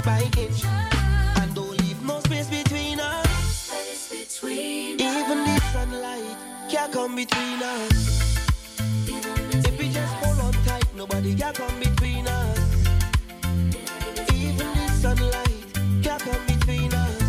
by inch, and don't leave no space between us. Even the sunlight can't come between us. If we just hold on tight, nobody can come between us. Even the sunlight can't come between us.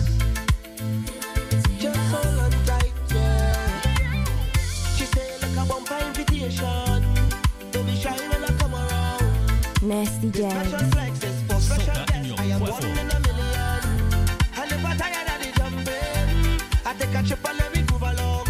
Just hold on tight, yeah. She say like a bumper invitation. Don't be shy when I come around. Nasty Jazz. Special flexes for special guests. I am one in a million. I never tired of the jumping. I take a trip and let me move along.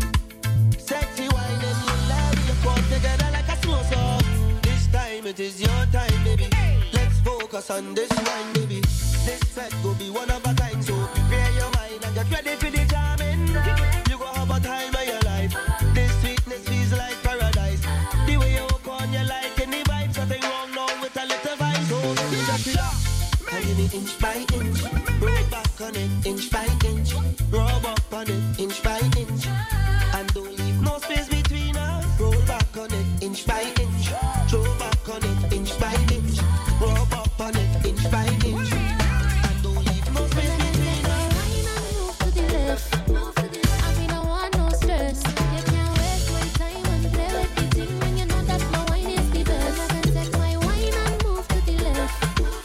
Sexy wine and you love you come together like a slow song. This time it is your time, baby. Let's focus on this wine, baby. This set will be one of a kind, so prepare your mind and get ready for the jamming. You go have a time of your life. This sweetness feels like paradise. The way you walk on, you like any vibe. Something wrong now with a little vibe. So you just feel up. And give me inch by inch. Roll back on it, inch by inch. Rub up on it, inch by inch. And don't leave no space between us. Roll back on it, inch by inch. Throw back on it, inch by inch. Rub up on it, inch by inch. And don't leave no space between us. Move to the left. I mean, I want no stress. You can't waste my time and play with the thing when you know that my wine is the best. I can take my wine and move to the left.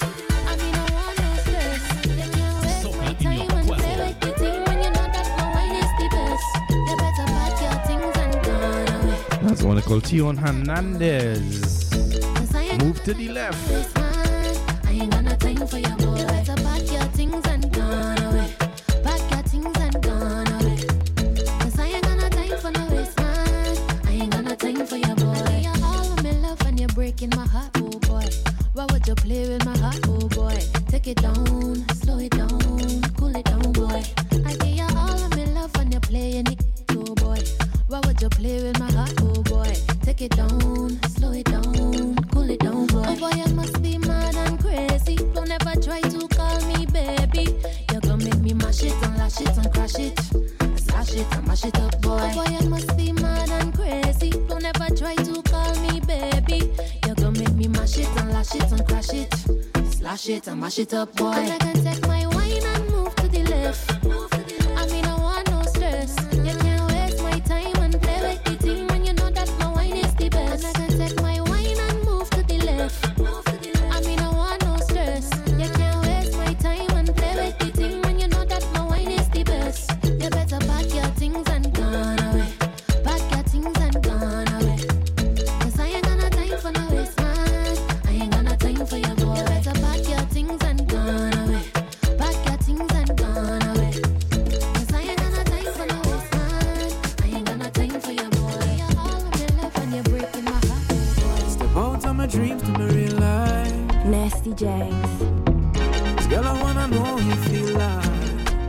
I mean, I want no stress. You can't waste my time and play with the thing when you know that my wine is the best. You better pack your things and go away. That's one called Tion Hernandez. 'Cause I ain't Move to the left. waste man. I ain't got no time for your boy. You better pack your things and go away. Pack your things and go away. 'Cause I ain't got no time for no waste man. I ain't got no time for your boy. You're all of my love and you're breaking my heart, oh boy. Why would you play with my heart, oh boy? Take it down, slow it down, cool it down, boy. I give you all of my love and you're playing it, oh boy. Why would you play with my heart, oh boy? Take it down, slow it down, cool it down, boy. Oh boy, you must be mad and crazy. Don't ever try to call me baby. You're gonna make me mash it and lash it and crash it. Slash it and mash it up, boy. Oh boy, you must be mad and crazy. Don't ever try to call me baby. You're gonna make me mash it and lash it and crash it. Slash it and mash it up, boy. 'Cause I can take my wine and move to the left. I mean, I want no stress. You can't waste my time and play with the thing when you know that my wine is the best. And I can take my wine and move to the left. I mean, I want no stress. You can't waste my time and play with the thing when you know that my wine is the best. You better pack your things and go away. Pack your things and go away. 'Cause I ain't got no time for no waste man. I ain't got no time for your boy. You better pack your things and go away. Pack your things and go away. 'Cause I ain't got no time for no waste man. I ain't got no time for your boy. You're all of your love and you're breaking my heart, oh boy. Step out of my dreams to my real life. Nasty Jags. Girl, I wanna know how you feel like.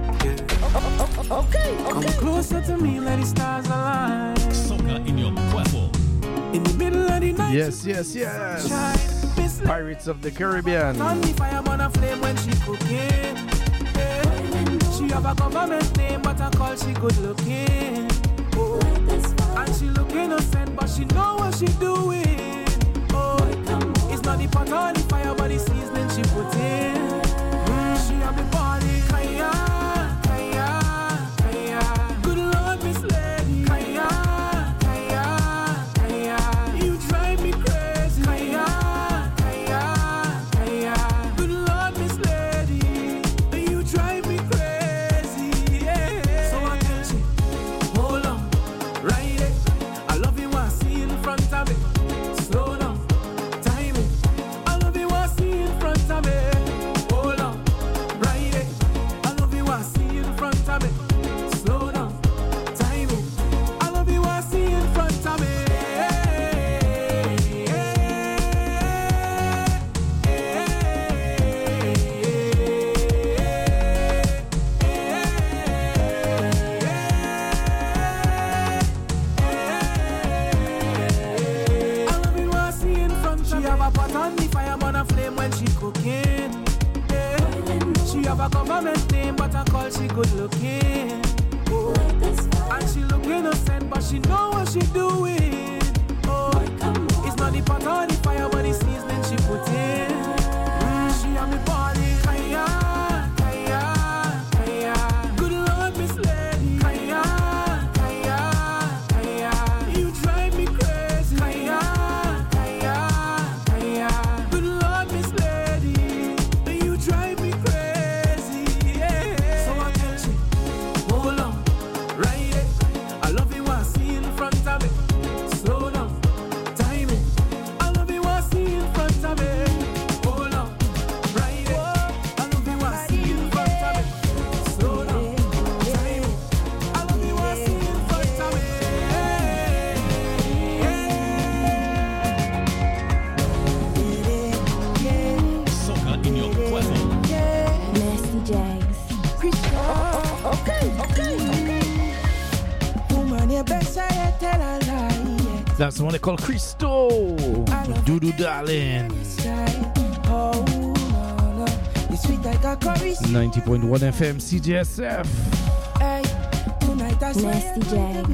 Yeah. Okay. Come closer to me, let the stars align. Soca in your cuerpo. In the middle of the night. Yes. Shine, Miss Pirates of the Caribbean. on the fire, on a flame when she cooking. Yeah. She have a government name, but I call she good looking. Oh. And she look innocent, but she know what she doing. Oh, it's not the pot or the fire, but the seasoning she put in. She have the body, kaya, kaya, kaya. Good Lord, Miss Lady, kaya, kaya, kaya. You drive me crazy, kaya, kaya, kaya. Good Lord, Miss Lady, you drive me crazy, yeah. So I tell you, hold on, ride it. I love you, I see in front of me. Slow down, time it. I love you, I see in front of me. Hold on, ride it. I love you, I see in front of me. Slow down, time it. I love you, I see in front of me. She have a pot on the fire, on a flame when she cooking. Yeah. She have a government name, but I call she good looking. Oh. And she look innocent, but she know what she doing. Oh, it's not the pot on the fire, but the seasoning she put in. She have me body, That's the one they call Christo. Doodoo Darling. 90.1 FM CJSF. Hey, tonight I Nasty Jags.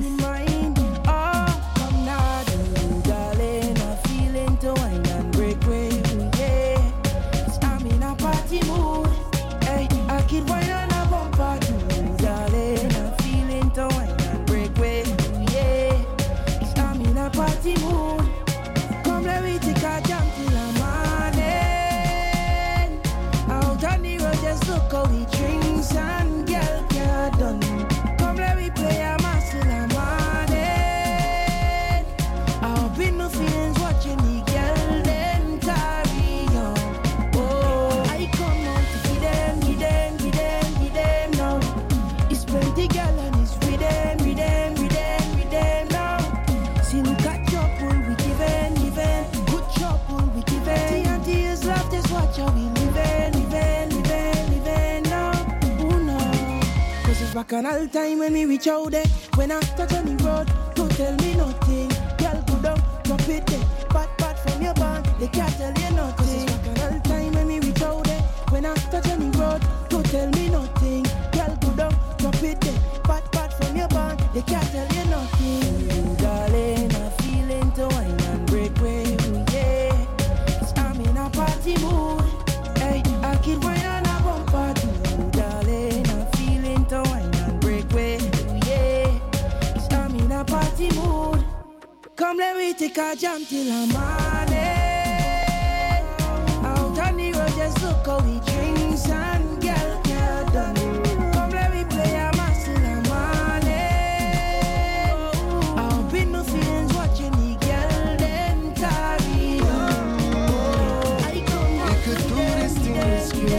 Darling, I'm feeling to wine and break away. Yeah, I'm in a party mood. Hey, I keep wine on a bumper too. Darling, I'm feeling to wine and break away. Yeah, I'm in a party mood. Come let me take a jump till the morning. Out on the road, just look how we drinks and girl get done. Come let me play a mass till the morning. I'll be no feelings watching the girl then carry on. Oh, I come out to give them now. It's plenty girl and it's with them now. See look at trouble we giving, good trouble we giving. TNT is love, just watch how we living now. Oh no, 'cause it's back on all time when we reach out there. When I touch on the road, don't tell me nothing. Girl, go down, drop it there. Pat from your band, they can't tell you nothing. 'Cause it's back on all time when we reach out there. When I touch on the road, don't tell me nothing. Girl, go down, drop it there. Pat from your band, they can't tell you nothing. Ooh, darling, I'm feeling to wine and break away. Ooh, yeah, 'cause I'm in a party mood. Hey, I keep wine on a bumper too. Ooh, darling, I'm feeling to wine and break away. Ooh, yeah, 'cause I'm in a party mood. Come let me take a jam till the morning. Out on the road, just look how we drinks and girl get done. Come let me play a mass till the morning. I'll be no feelings watching the girl then carry on. Oh, I come out could do this thing with you.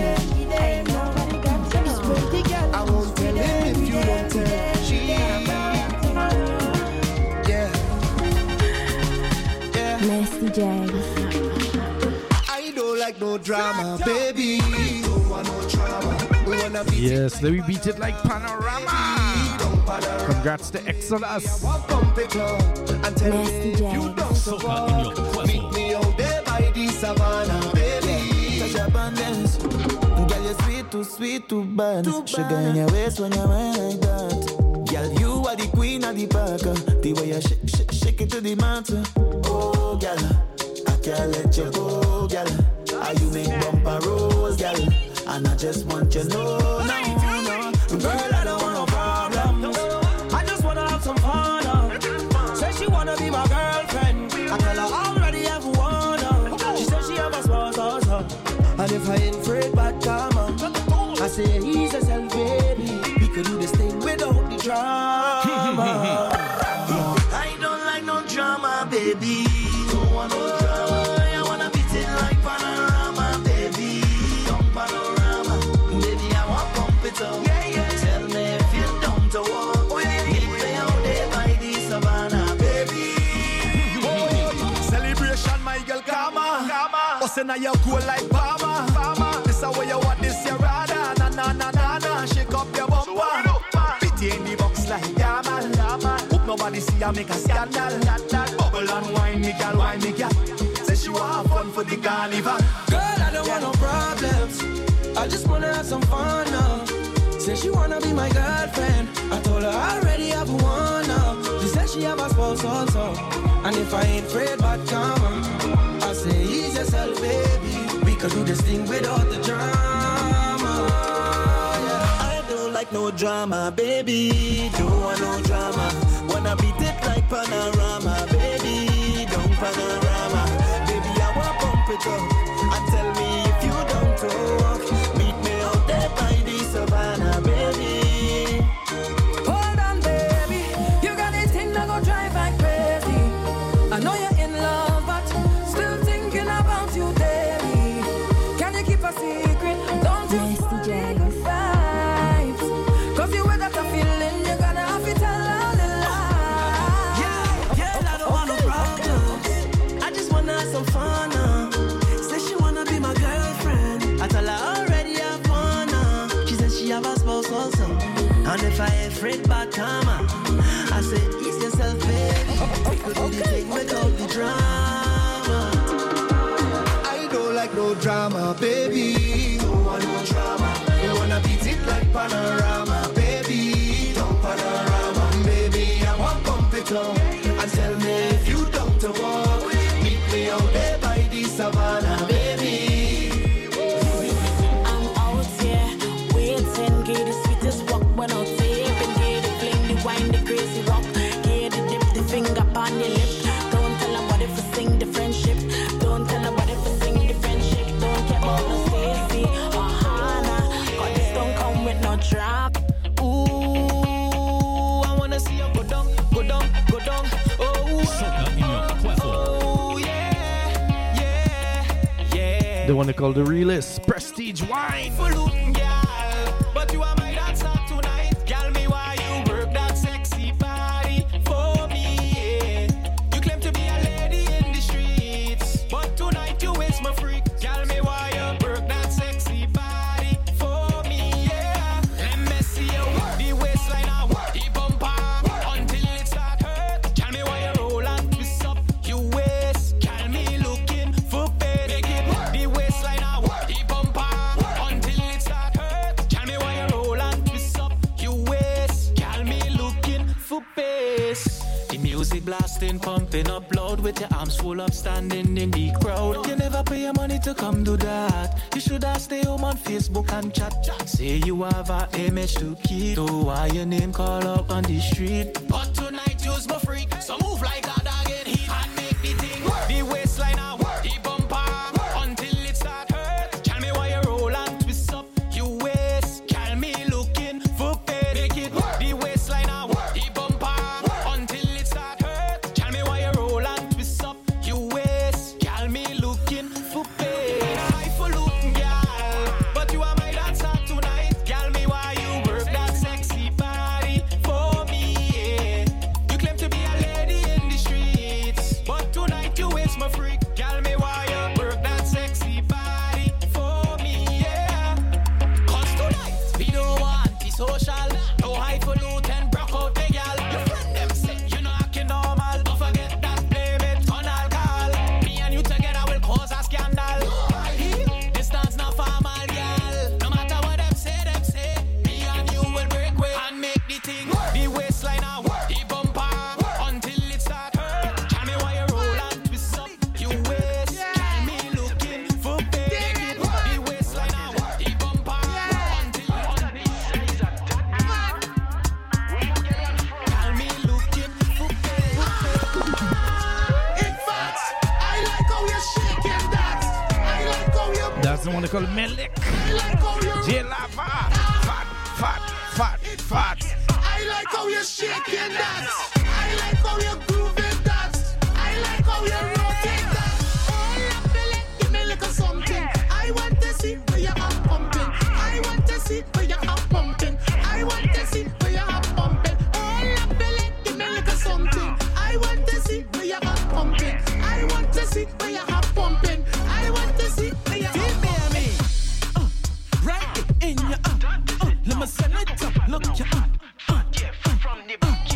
I won't tell him if you don't tell. Nasty Jags. I don't like no drama, baby. Don't want no drama. We wanna be Yes, let me beat it like Panorama. Congrats to Exodus. and tell Nasty me if you Jags. don't so Soca in your walk. cuerpo. Meet me out there by the savannah, baby. Touch up and dance. Girl, you're sweet, too bad. Sugar in your waist when you're like that. Girl, you are the queen of the park. The way you shake it to the mountain. Oh, girl, I can't let you go, girl. How you make bumper rolls, girl. And I just want you to know, no. Girl, I don't want no problems. I just wanna have some fun. Say she wanna be my girlfriend. I tell her I already have one. She said she have a small house. And if I ain't afraid bad karma, I say ease yourself, baby. We could do this thing without the drama. I don't like no drama, baby. Don't want no drama. I wanna beat it like Panorama, baby. Don't Panorama, baby. I want pump it up. Yeah. Tell me if you don't walk. Meet me out there by the savannah, baby. Celebration, my girl, Kama. Osena you cool like Bama. This is where you want this, your rada. Na. Shake up your bumper. Pity in the box like Yaman. Hope nobody see ya make a scandal. Bubble and wine me, girl, Say she want have fun for the carnival. Girl, I don't want no problems. I just wanna have some fun now. Say she wanna be my girlfriend. I told her I already have one now. She said she have a spouse also. And if I ain't afraid about karma, I say ease yourself, baby. We could do this thing without the drama. Yeah. I don't like no drama, baby. Don't want no drama. Wanna beat it like Panorama, baby. Don't Panorama, baby. I want pump it up. And tell me if you don't talk. Meet me out there by the savannah, baby. Hold on, baby. You got this thing that go drive like crazy. I know you're in love, but still thinking about you daily. Can you keep a secret? Don't you Nasty spoil Jags. good vibes. 'Cause you with that feeling, you're gonna have to tell all the lies. Yeah, I don't want no problems. I just wanna have some fun. Say she wanna be my girlfriend. I tell her I already have one. She said she have a spouse also. And if I ain't afraid about karma, I say ease yourself, baby. We could do the thing with no trap. Ooh, I wanna see you go down, go down, go down. Oh, Soca in your cuerpo. oh, yeah, yeah, yeah. The one they call the realist, Prestige Wine. For looking, girl, but you are my dancer tonight. Girl, me why you work that sexy body for me, yeah. You claim to be a lady in the streets, but tonight you waste my freak. Girl, me why you work that sexy body for me, yeah. Let me see you work the waistline and work the bumper until it start hurt. Girl, me why you roll and twist up your waist. Girl, me looking for pay. Make it work the waistline and work the bumper until it start hurt. Girl, me why you roll and twist up your waist. Girl, me looking for pace. The music blasting, pumping up loud with your arms full up, standing in the crowd. You never pay your money to come do that. You should have stay home on Facebook and chat. Say you have an image to keep, so why your name call up on the street? But tonight you's my freak, so move like that again heat and make the thing work. The waistline and work the bumper until it start hurt. Tell me why you roll and twist up your waist. Tell me looking for pay. Make it work the waistline and work the bumper until it start hurt. Tell me why you roll and twist up your waist. Tell me looking for pay. I for looking, girl, but you are my dancer tonight. Girl, me why you work that sexy body for me, yeah. You claim to be a lady in the streets, but tonight you waste my freak. Girl, me why you work that sexy body for me, yeah. Cause tonight we don't want the social, no highfalutin broke out the girl. Your friend them say you know acting normal, don't forget that blame it on alcohol. Me and you together will cause a scandal. This dance not formal, girl. No matter what them say, me and you will break way and make the thing work. The waistline and work the bumper until it start hurt. Tell me why you roll and twist up your waist. Tell me looking for pay. The waistline and work the bumper until tell me looking for pay. In fact, I like how you're shaking that. I like how you're. That's the one they call Melik. I like how you're. J Lava. Fat, fat, fat, fat. I like how you're shaking that. I like how you're grooving that. I like how you're rotating that. Oh, Billy, give me a little something. I want to see where you're up pumping. I want to see where you're up pumping. I want to see where you're up pumping. Oh, Billy, give me a little something. I want to see where you're up pumping. I want to see where you're up pumping. I want to see where you're up pumping. Right in your let me send it up. Look your from the back.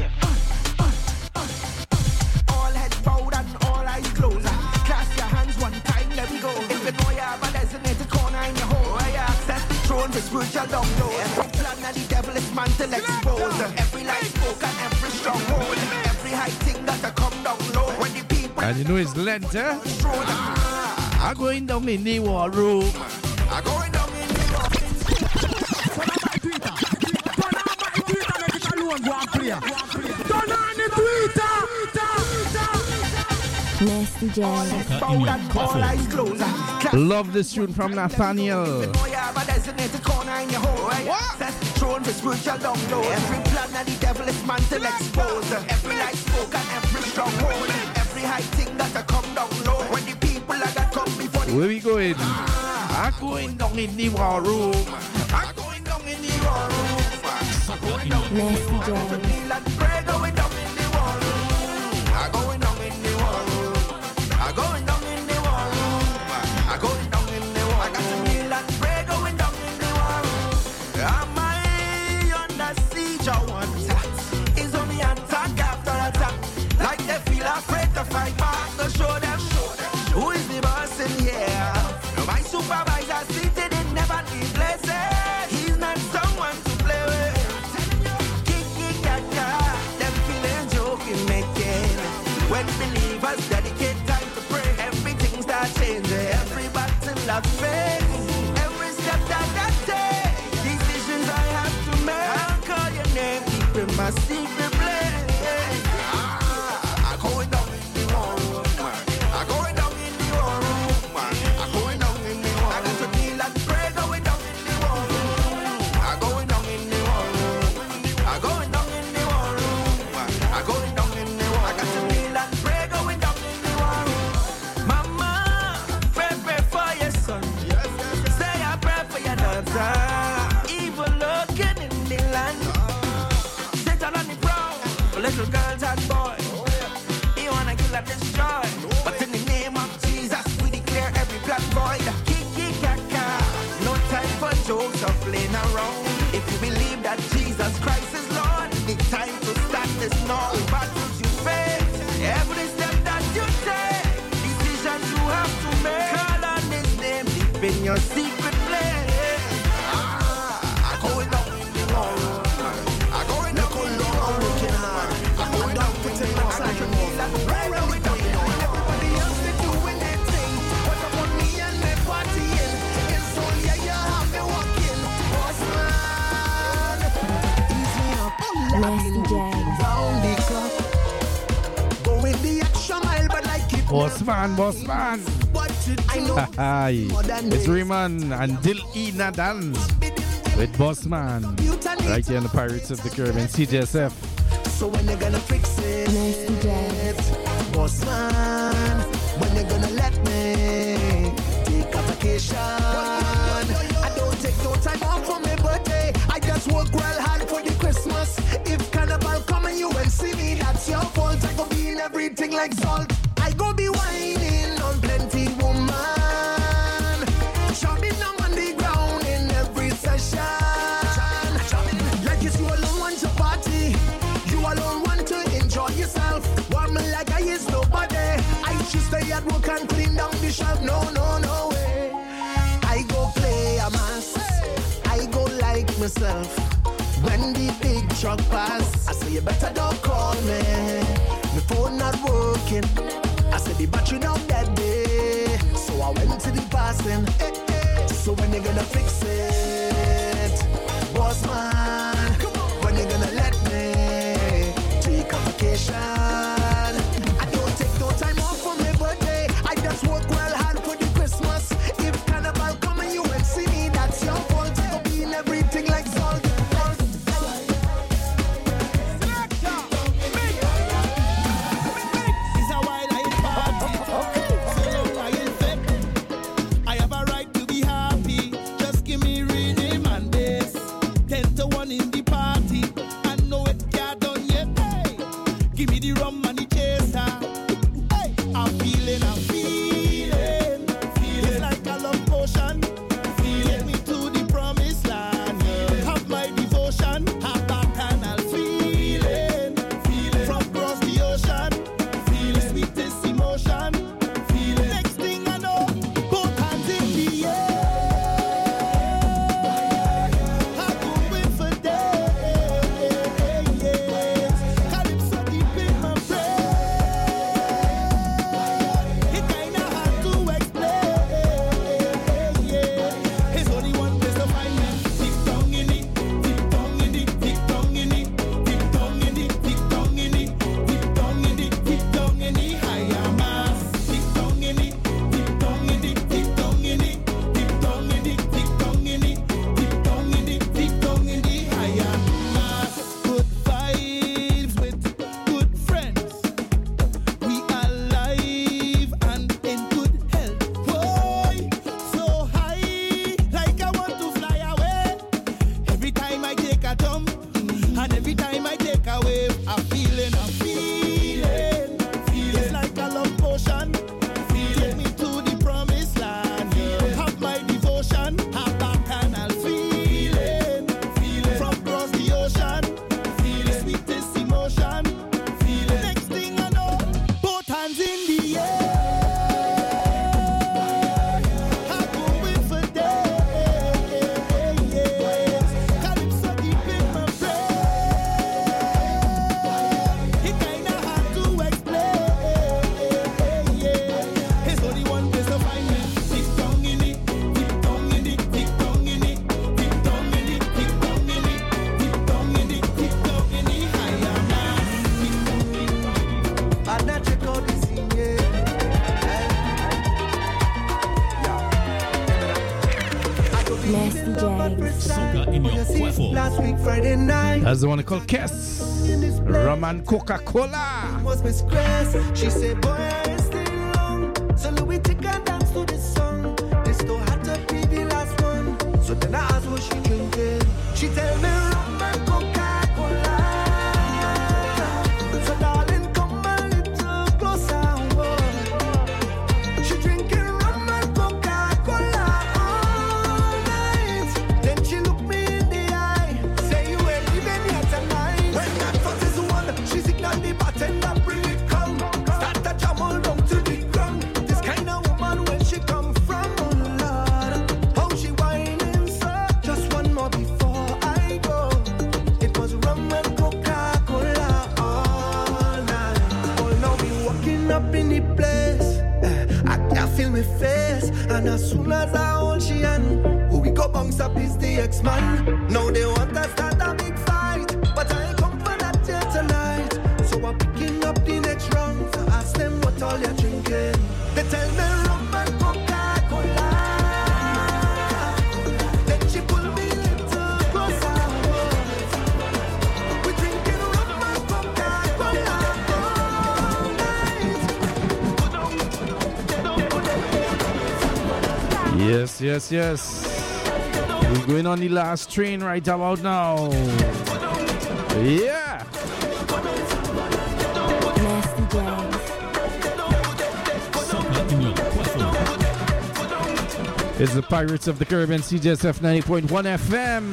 All heads bowed and all eyes closed. Clap your hands one time, let me go. If you know you have a designated corner in your home, where you access the throne for spiritual download. Every plan of the devil is man to expose. Every life spoke and every stronghold. Every high thing that I come down low. When the people And you know it's Lent, eh? I'm going down in the war room. are going down in the rock. Nasty J. Soca in your All cuerpo. eyes closed. Clap. Love this tune from Nathaniel. Know you have a designated corner in your home. That's the throne for spiritual download. Every plan of the devil is man to expose. Every life spoke and every stronghold. Every high thing that I come down low. When the people I got come before the Where we going? I'm going down in the war room. I'm going down in the war room. Soca in your Nasty J. Kneel and pray, going down in the war room. I'm going down in the war room. I'm going down in the war room. I'm going down in the war room. I got to kneel and pray, going down in the war room. Am I under siege or what? Is on the attack after attack. Like they feel afraid to fight back. To show them who is the boss in here. My supervisor seated in heavenly places. He's not someone to play with. Kicking that guy, them feeling joking, making. When believers dedicate time to pray, everything starts changing. Every battle I face, every step that I take, decisions I have to make. I'll call your name, keep in my secret place. I'm going down in the war room. I'm going down in the war room. I'm going down in the war room. I got to kneel and pray, going down in the war room. I'm going down in Satan boy. He wanna kill and destroy. But in the name of Jesus, we declare every plan void. Kiki kaka. No time for jokes or playing around. If you believe that Jesus Christ is Lord, it's time to start this now. Battles you face, every step that you take, decisions you have to make. Call on His name deep in your secret place. I go down in the morrow. I go down in the morrow. Working hard. I go down to take my time. Everybody else is doing their thing. What about me and my partying? And so yeah, you have me walking. Boss man, easy up. Nasty Jags. Round the clock. Go with the extra mile, but I keep Boss man. what you do. I know. Hi. It's Rayman and Dil-E Dance with Boss Man. Right here on the Pirates of the Caribbean, CJSF. So when you're gonna fix it, Nasty Jags. boss man, when you're gonna let me take a vacation? I don't take no time off for my birthday. I just work real hard for the Christmas. If Carnival come and you will see me, that's your fault. I go be in everything like salt. I go be whining on plenty woman. Chopping them on the ground in every session. Like it's you alone want to party. You alone want to enjoy yourself. Warm like I is nobody. I should stay at work and clean down the shelf. No way. I go play a mass. I go like myself. When the big truck pass, I say you better don't call me. My phone not working. I said the battery down that day. So I went to the passing. So when you gonna fix it, boss man? When you gonna let me take a vacation? I don't take no time off for my birthday. I just work real hard for the Christmas. If Carnival come and you will see me, that's your fault. I'll be in everything like salt. I have a right to be happy. Just give me real name and this. 10 to 1 in the party. I know it can't done yet. Hey, give me the rum and the chaser. Hey, I'm feeling. It's like a love potion. Take me to the promised land. Have my devotion. Have back and I'll feeling. From across the ocean. The sweetest emotion. Next thing I know, both hands in the air. I'm going for days. Calypso deep in my brain. It kinda hard to explain. There's only one place to find me. Tick tock in it, tick tock in it, tick tock in it, tick tock in it, tick tock in it, tick tock in it, tick tock in it, higher mass. Tick tock in it, tick tock in it, tick tock in it, tick tock in it, tick tock in it, tick tock in it, tick tock in it, higher mass. Good vibes with good friends. We are alive and in good health. Boy, so high, like I want to fly away. Every time I take a jump, and every time I take a wave, I'm feeling. It's like a love potion. Take me to the promised land. Have my devotion. Have back and I'll feeling. From across the ocean. The sweetest emotion. Next thing I know, both hands in the air. I'm going for days. Calypso deep in my brain. It kinda hard to explain. There's only one place to find me. Tick tock in it, tick tock in it, tick tock in it, tick tock in it, tick tock in it, tick tock in it, tick tock in it, higher mass. And I check out the scene, yeah. Nasty Jags. Soca in your cuerpo. Last week, Friday night, That's the one called Kess. Rum and Coca-Cola. was Miss Grace. She said, boy, I stay long. So Louis take a dance to this song. This still had to be the last one. So then I asked what she drinking. She tell me rum and Coca-Cola. So now as soon as I hold she hand. Who we go bounce up is the ex-man. Now they want to start a big fight, but I ain't come for that here tonight. So I'm picking up the next round. So ask them what all you're drinking. They tell me rum and Coca-Cola. Then she pull me little closer. We drinking rum and Coca-Cola all night. Yes, yes, yes. We're going on the last train right about now. Yeah. It's the Pirates of the Caribbean, CJSF 90.1 FM.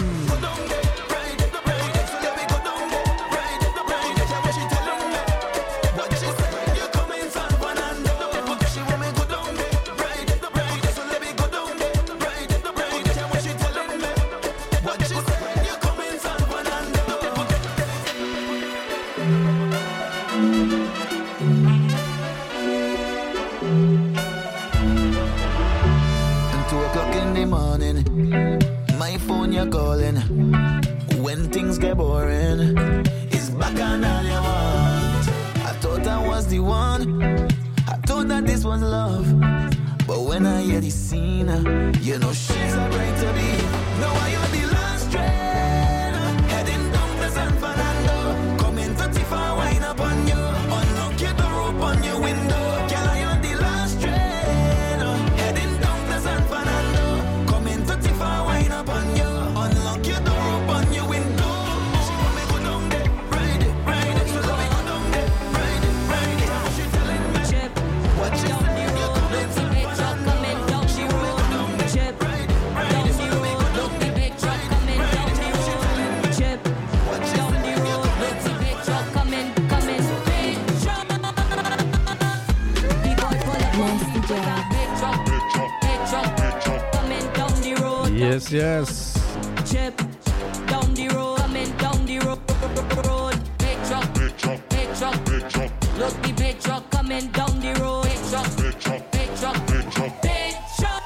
Yes, yes. Chip down the road, coming down the road. Big truck, big truck, big truck, big truck. Look the big truck coming down the road. Big truck, big truck, big truck, big truck, big truck.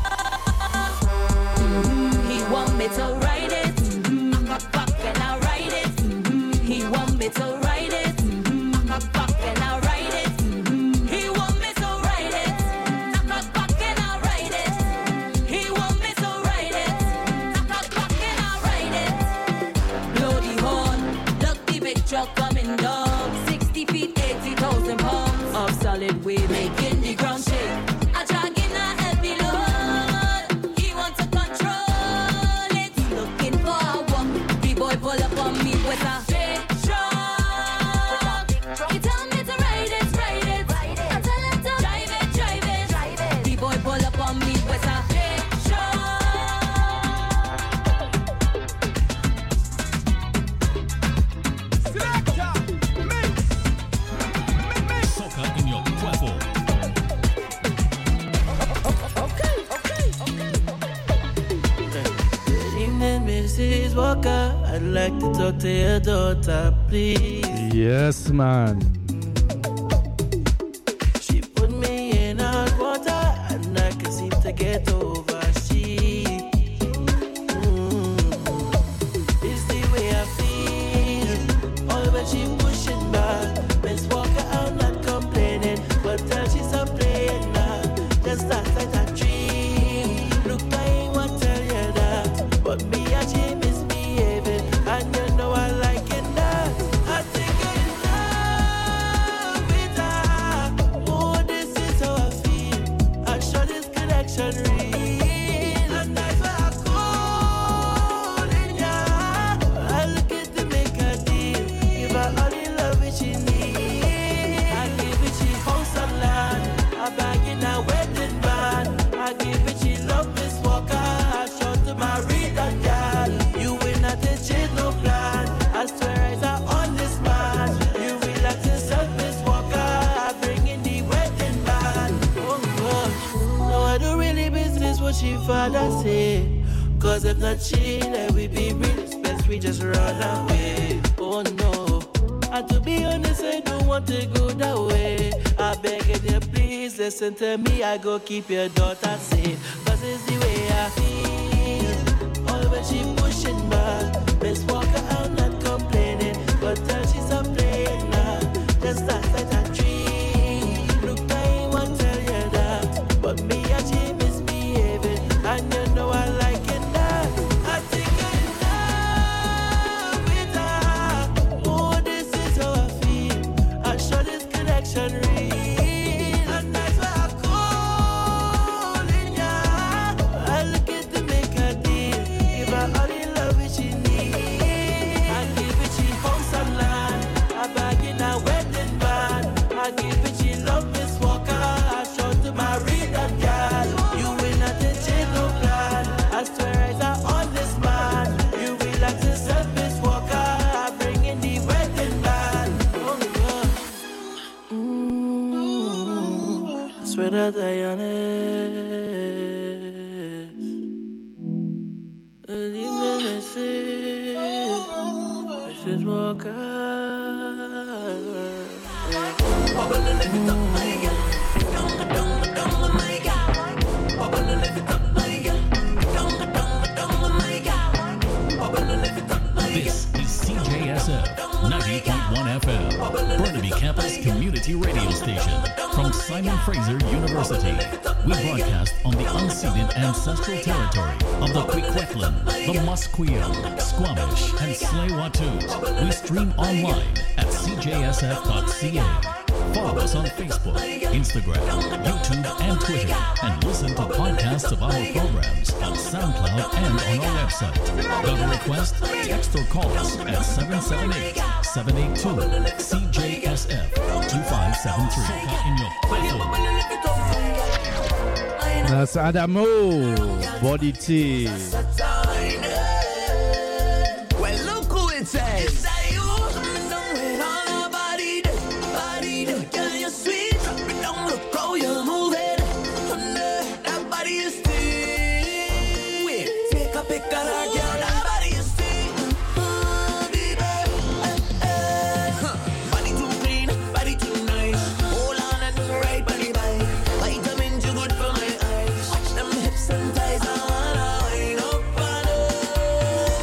He want me to ride it, fuck and I ride it. He want me to ride it, fuck and I ride it. He want me to ride it, fuck and I ride it. He want me to ride it, fuck and I ride it. Blow the horn, look the big truck coming down. 60 feet, 80,000 pounds of solid weight making the ground shake. A dragging a heavy load. He wants to control it. He looking for a walk. The boy pull up on me with a big truck. He tell me to ride it, ride it. I tell him to drive it, drive it, drive it. The boy pull up on me with a big Soca in your cuerpo. Good evening, Mrs. Walker. I'd like to talk to your daughter, please. Yes, man. She put me in hot water and I can seem to get over she. It's the way I feel. All when she pushing back. Miss Walker, I'm not complaining, but tell she's a playing now. Just act like a dream. Look, I ain't want to tell you that, but me and she misbehaving, and you know I like it now. I think I'm in love with her. Oh, this is how I feel. I'm sure this connection real, and that's why I call in ya. I look at to make a deal, give her all the love that she need. I give it she house and land, a bag in a wedding band. I give it she love Miss Walker, I show to marry that girl. You will not change no plan, I swear eyes are on this man. You relax yourself, Miss Walker, I bring in the wedding band. Oh God, no I do really business what she father say. Cause if not she, then we be real best we just run away. Oh no, I And to be honest, I don't want to go that way. I beg you, please listen to me. I go keep your daughter safe. Cause it's the way I feel. Always she pushing back. Miss Walker, I'm not complaining. But tell she's a playing now. Just dance like a tree. Look, I ain't want to tell you that. But me and she misbehaving. And you know I like it now. I think I'm in love with her. Oh, this is how I feel. I'm sure this connection real. And that's why I'm calling ya. I look at to make a deal. Give her all the love that she needs. I give it she house and land. I bag in a wedding band. I give it she love Miss Walker. I show to marry that girl. You will not change no plan. I swear as I on this man. You will like to serve Miss Walker. I bring in the wedding band. Oh God. I swear that I on it. Mrs. Walker. This is CJSF 90.1 FM, Burnaby Campus Community Radio Station. From Simon Fraser University, we broadcast on the unceded ancestral territory of the Kwikwetlan, the Musqueam, Squamish, and Tsleil-Waututh. We stream online at cjsf.ca. Follow us on Facebook, Instagram, YouTube, and Twitter, and listen to podcasts of our programs on SoundCloud and on our website. Got a request? Text or call us at 778-782-CJSF-2573. In your phone. That's Adamo, Body T.